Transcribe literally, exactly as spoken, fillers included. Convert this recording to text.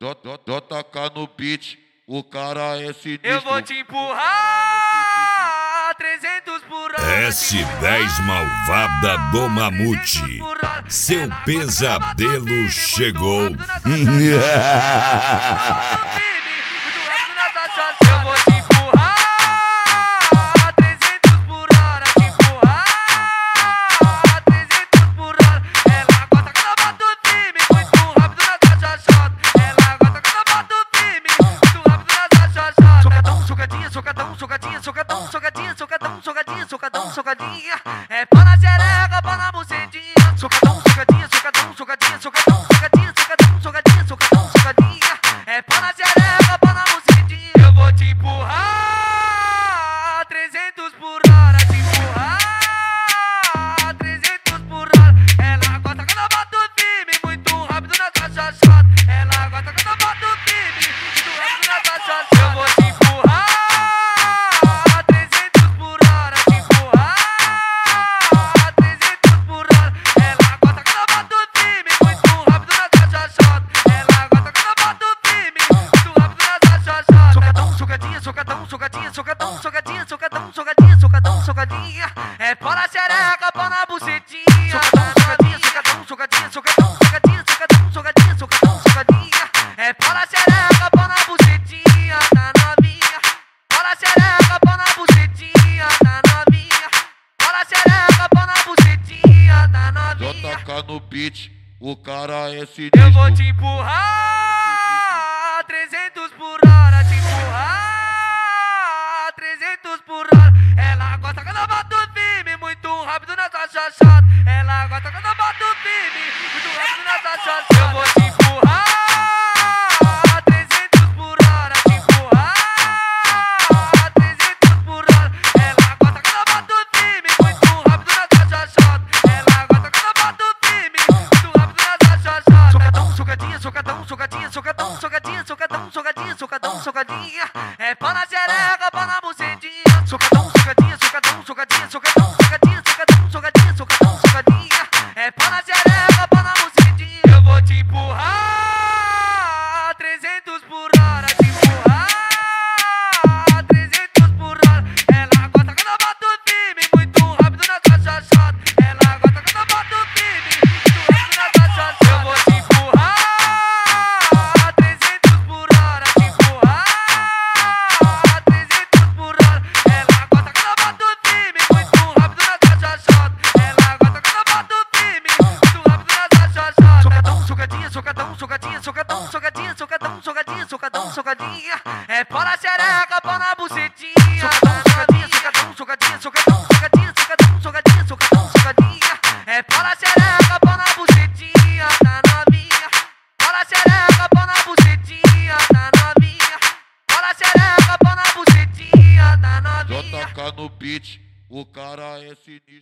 J K no beat, o cara é sinistro. Eu vou te empurrar trezentos por hora. S dez Malvada do Mamute, seu pesadelo chegou. Eu vou te empurrar trezentos por hora, te empurrar trezentos por hora. Ela gosta quando eu bato firme, muito rápido na caixa chata. Ela gosta quando eu bato firme, muito rápido na caixa chata. Socadão, socadinha, socadão, socadinha, socadão, socadinha, socadão, socadinha, socadão, socadinha. É pá na xereca, pá na bucetinha. Socadão, socadinha, socadão, socadinha, socadão, socadinha, socadão, socadinha, socadão, socadinha. É pá na xereca, pá na bucetinha. Eu vou te empurrar trezentos por hora, te empurrar trezentos por hora. Ela gosta quando eu bato firme, muito rápido na caixa chata. Ela gosta quando eu bato firme, muito rápido na caixa chata. Eu vou te empurrar trezentos por hora, te empurrar trezentos por hora. Ela gosta quando eu bato firme, muito rápido na caixa chata. Ela gosta quando eu bato firme, muito rápido na caixa chata. Socadão, socadinha, socadão, socadinha, socadão, socadinha, socadão, socadinha, socadão, socadinha. É pó na xereca, pó na bucetinha. Socadão, socadinha, socadão, socadinha, socadão, socadinha, socadão, socadinha, socadão, socadinha. É pó na xereca, pó na bucetinha, tá novinha. Pó na xereca, pó na bucetinha, tá novinha. Pó na xereca, pó na bucetinha, tá novinha. J K no beat, o cara é sinistro. Eu vou te empurrar trezentos por hora, te empurrar trezentos por hora. Ela gosta quando eu bato firme, muito rápido na caixa chata. Ela gosta quando eu bato firme, muito rápido na caixa chata. Eu vou te empurrar trezentos por hora, te empurrar trezentos por hora. Ela gosta quando eu bato firme, muito rápido na caixa chata. Ela gosta quando eu bato firme, muito rápido na caixa chata. Socadão, socadinha, socadão, socadinha, socadão, socadinha, socadão, socadinha, socadão, socadinha. É pá na xereca, pá na bucetinha. Socadão, socadinha, socadão, socadinha, socadão, socadinha, socadão, socadinha, socadão, socadinha. É pá na xereca, pá na bucetinha. Eu vou te empurrar trezentos por hora, te empurrar trezentos por hora. Ela gosta quando eu bato firme, muito rápido na caixa chata. Ela gosta quando eu bato firme, muito rápido na caixa chata. Eu vou te empurrar trezentos por hora, te empurrar trezentos por hora. Ela gosta quando eu bato firme, muito rápido na caixa chata. Ela gosta quando eu bato firme, muito rápido na caixa chata. Socadão, socadinha, socadão, socadinha, socadão, socadinha, socadão, socadinha, socadão, socadinha. É pó na xereca, pó na bucetinha. Socadão, socadinha, socadão, socadinha, socadão, socadinha, socadão, socadinha, socadão, socadinha. É pó na xereca, pó na bucetinha, tá novinha. Pó na xereca, pó na bucetinha, tá novinha. Pó na xereca, pó na bucetinha, tá novinha. J K no beat, o cara é sinistro.